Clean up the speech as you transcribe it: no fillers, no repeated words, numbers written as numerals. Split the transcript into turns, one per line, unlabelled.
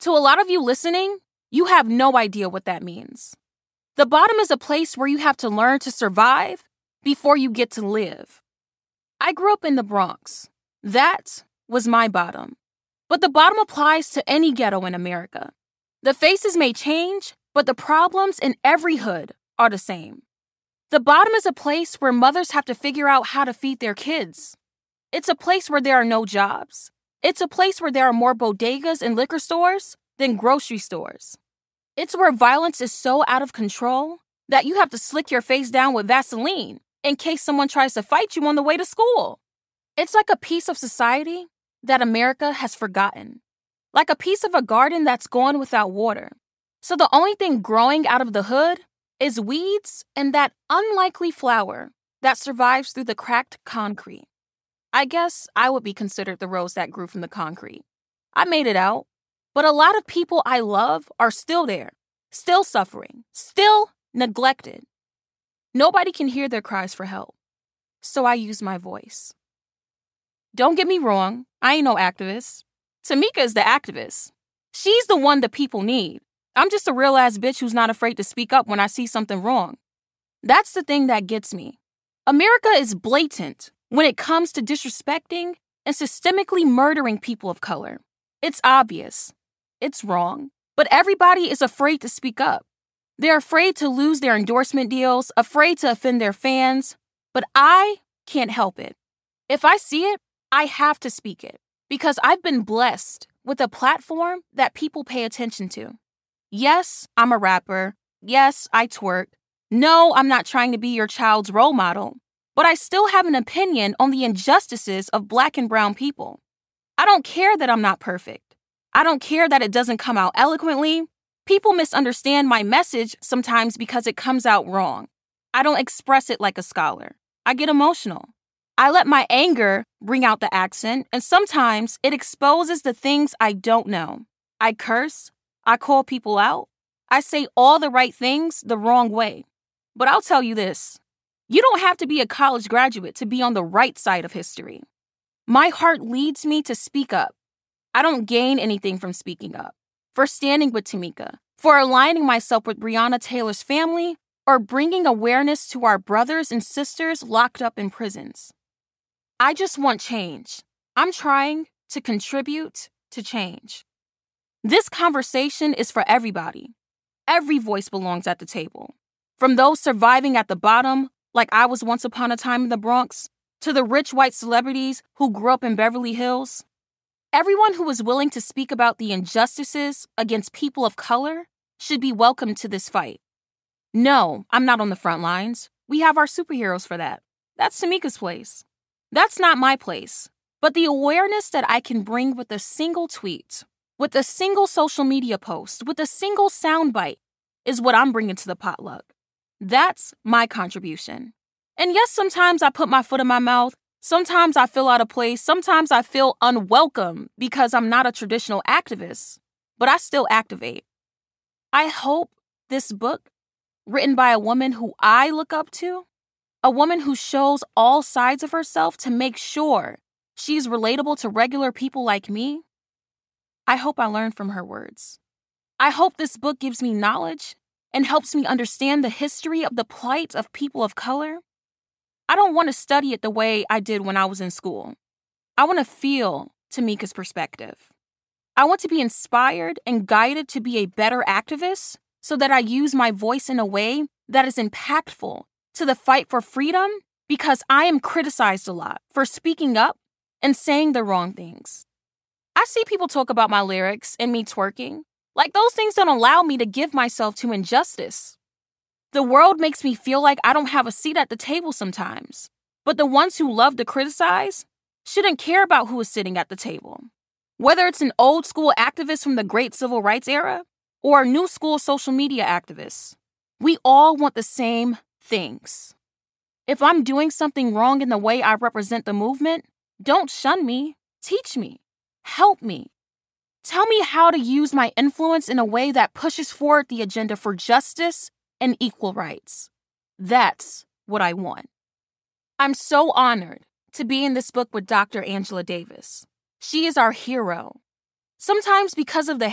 To a lot of you listening, you have no idea what that means. The bottom is a place where you have to learn to survive before you get to live. I grew up in the Bronx. That was my bottom. But the bottom applies to any ghetto in America. The faces may change, but the problems in every hood are the same. The bottom is a place where mothers have to figure out how to feed their kids. It's a place where there are no jobs. It's a place where there are more bodegas and liquor stores than grocery stores. It's where violence is so out of control that you have to slick your face down with Vaseline in case someone tries to fight you on the way to school. It's like a piece of society that America has forgotten. Like a piece of a garden that's gone without water. So the only thing growing out of the hood is weeds and that unlikely flower that survives through the cracked concrete. I guess I would be considered the rose that grew from the concrete. I made it out, but a lot of people I love are still there, still suffering, still neglected. Nobody can hear their cries for help, so I use my voice. Don't get me wrong, I ain't no activist. Tamika is the activist. She's the one the people need. I'm just a real-ass bitch who's not afraid to speak up when I see something wrong. That's the thing that gets me. America is blatant when it comes to disrespecting and systemically murdering people of color. It's obvious. It's wrong. But everybody is afraid to speak up. They're afraid to lose their endorsement deals, afraid to offend their fans. But I can't help it. If I see it, I have to speak it. Because I've been blessed with a platform that people pay attention to. Yes, I'm a rapper. Yes, I twerk. No, I'm not trying to be your child's role model. But I still have an opinion on the injustices of Black and brown people. I don't care that I'm not perfect. I don't care that it doesn't come out eloquently. People misunderstand my message sometimes because it comes out wrong. I don't express it like a scholar. I get emotional. I let my anger bring out the accent, and sometimes it exposes the things I don't know. I curse. I call people out. I say all the right things the wrong way. But I'll tell you this. You don't have to be a college graduate to be on the right side of history. My heart leads me to speak up. I don't gain anything from speaking up, for standing with Tamika, for aligning myself with Breonna Taylor's family, or bringing awareness to our brothers and sisters locked up in prisons. I just want change. I'm trying to contribute to change. This conversation is for everybody. Every voice belongs at the table. From those surviving at the bottom, like I was once upon a time in the Bronx, to the rich white celebrities who grew up in Beverly Hills. Everyone who is willing to speak about the injustices against people of color should be welcomed to this fight. No, I'm not on the front lines. We have our superheroes for that. That's Tamika's place. That's not my place. But the awareness that I can bring with a single tweet, with a single social media post, with a single soundbite, is what I'm bringing to the potluck. That's my contribution. And yes, sometimes I put my foot in my mouth. Sometimes I feel out of place. Sometimes I feel unwelcome because I'm not a traditional activist, but I still activate. I hope this book, written by a woman who I look up to, a woman who shows all sides of herself to make sure she's relatable to regular people like me, I hope I learn from her words. I hope this book gives me knowledge and helps me understand the history of the plight of people of color. I don't want to study it the way I did when I was in school. I want to feel Tamika's perspective. I want to be inspired and guided to be a better activist so that I use my voice in a way that is impactful to the fight for freedom, because I am criticized a lot for speaking up and saying the wrong things. I see people talk about my lyrics and me twerking. Like those things don't allow me to give myself to injustice. The world makes me feel like I don't have a seat at the table sometimes. But the ones who love to criticize shouldn't care about who is sitting at the table. Whether it's an old school activist from the great civil rights era or a new school social media activist, we all want the same things. If I'm doing something wrong in the way I represent the movement, don't shun me. Teach me. Help me. Tell me how to use my influence in a way that pushes forward the agenda for justice and equal rights. That's what I want. I'm so honored to be in this book with Dr. Angela Davis. She is our hero. Sometimes because of the